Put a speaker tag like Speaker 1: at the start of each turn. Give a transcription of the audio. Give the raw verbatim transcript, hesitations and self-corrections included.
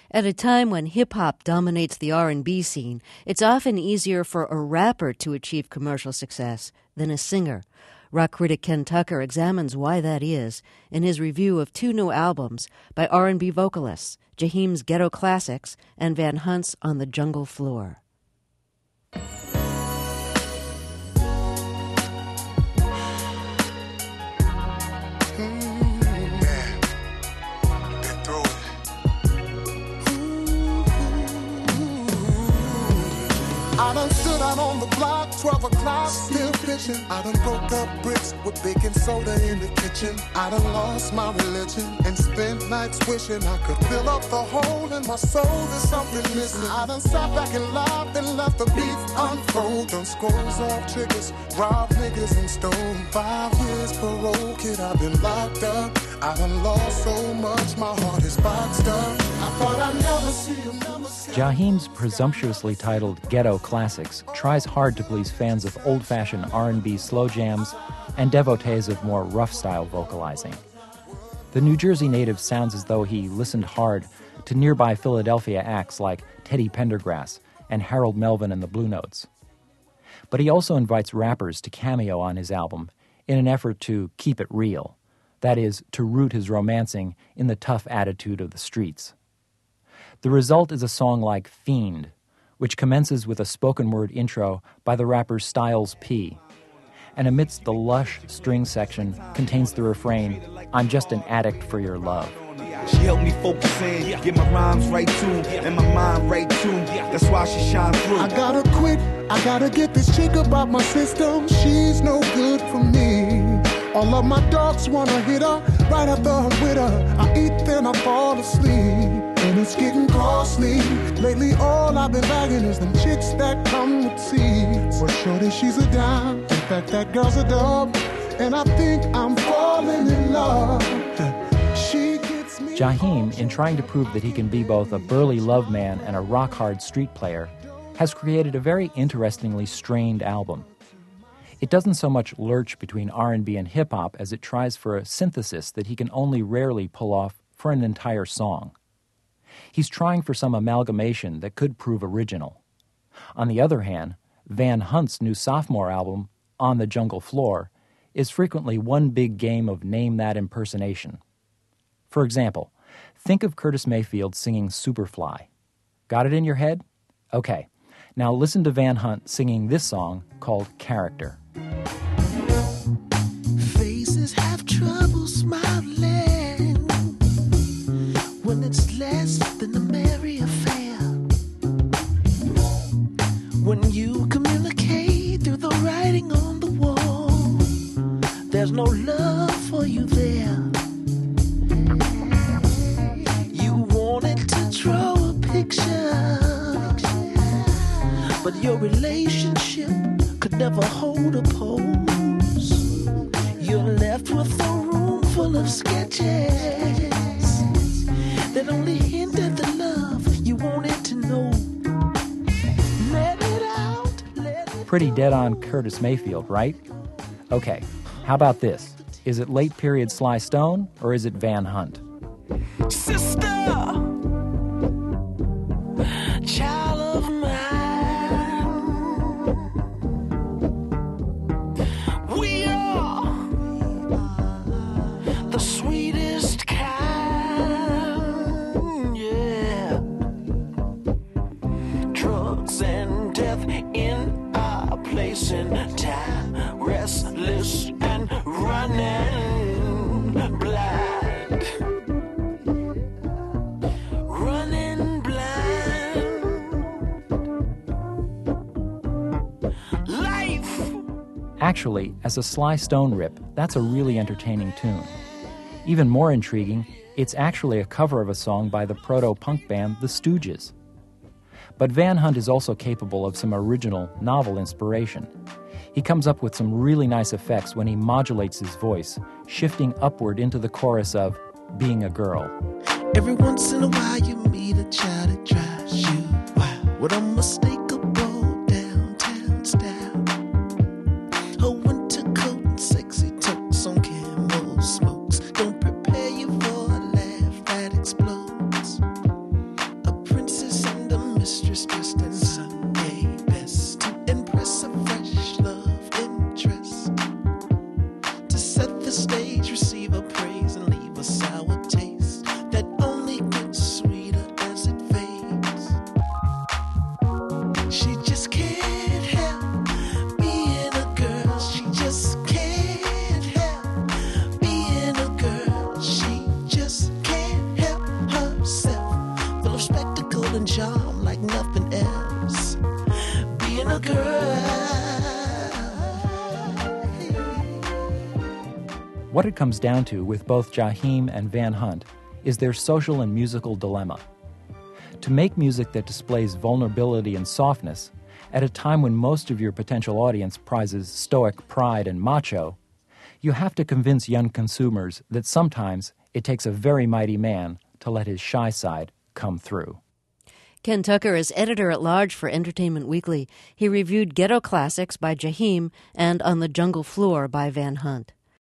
Speaker 1: At a time when hip-hop dominates the R and B scene, it's often easier for a rapper to achieve commercial success than a singer. Rock critic Ken Tucker examines why that is in his review of two new albums by R and B vocalists, Jaheim's Ghetto Classics and Van Hunt's On the Jungle Floor.
Speaker 2: I done stood out on the block, twelve o'clock, still pitching. I done broke up bricks with baking soda in the kitchen. I done lost my religion and spent nights wishing I could fill up the hole in my soul. There's something missing. I done sat back and laughed and let the beef unfold. Done scrolls off triggers, robbed niggas and stole. Five years parole, kid, I've been locked up. I done lost so much, my heart is boxed up. I thought I'd never see you, never see you.
Speaker 3: Jaheim's presumptuously titled Ghetto Classics tries hard to please fans of old-fashioned R and B slow jams and devotees of more rough-style vocalizing. The New Jersey native sounds as though he listened hard to nearby Philadelphia acts like Teddy Pendergrass and Harold Melvin and the Blue Notes. But he also invites rappers to cameo on his album in an effort to keep it real, that is, to root his romancing in the tough attitude of the streets. The result is a song like Fiend, which commences with a spoken-word intro by the rapper Styles P, and amidst the lush string section contains the refrain, "I'm just an addict for your love."
Speaker 4: She helped me focus in, get my rhymes right too, and my mind right too. That's why she shine through.
Speaker 2: I gotta quit, I gotta get this chick about my system. She's no good for me. All of my dogs wanna hit her, right after I'm with her. I eat, then I fall asleep, and it's getting costly. Lately all I've been bagging is them chicks that come with seeds. For shorty, she's a dime, in fact that girl's a dub, and I think I'm falling in love. She gets me.
Speaker 3: Jaheim, in trying to prove that he can be both a burly love man and a rock-hard street player, has created a very interestingly strained album. It doesn't so much lurch between R and B and hip-hop as it tries for a synthesis that he can only rarely pull off for an entire song. He's trying for some amalgamation that could prove original. On the other hand, Van Hunt's new sophomore album, On the Jungle Floor, is frequently one big game of name that impersonation. For example, think of Curtis Mayfield singing Superfly. Got it in your head? Okay, now listen to Van Hunt singing this song called Character.
Speaker 5: Faces have trouble smiling when it's less than a merry affair. When you communicate through the writing on the wall, there's no love for you there. You wanted to draw a picture, but your relationship could never hold a pose. You're left with a room full of sketches that only hint at the love you wanted to know. Let it out, let it
Speaker 3: Pretty dead on Curtis Mayfield, right? Okay, how about this? Is it late period Sly Stone or is it Van Hunt?
Speaker 5: Sister, child of mine, we are the sweetest kind, yeah. Drugs and death in our place in time, restless and running blind. Running blind. Life.
Speaker 3: Actually, as a Sly Stone rip, that's a really entertaining tune. Even more intriguing, it's actually a cover of a song by the proto-punk band The Stooges. But Van Hunt is also capable of some original, novel inspiration. He comes up with some really nice effects when he modulates his voice, shifting upward into the chorus of Being a Girl.
Speaker 5: Every once in a while you meet a child that drives you wild with unmistakable downtown style. A winter coat and sexy totes on camel smokes. Don't prepare you for a laugh that explodes. and charm like nothing else. Being a girl.
Speaker 3: What it comes down to with both Jaheim and Van Hunt is their social and musical dilemma. To make music that displays vulnerability and softness at a time when most of your potential audience prizes stoic pride and macho, you have to convince young consumers that sometimes it takes a very mighty man to let his shy side come through.
Speaker 1: Ken Tucker is editor-at-large for Entertainment Weekly. He reviewed Ghetto Classics by Jaheim and On the Jungle Floor by Van Hunt.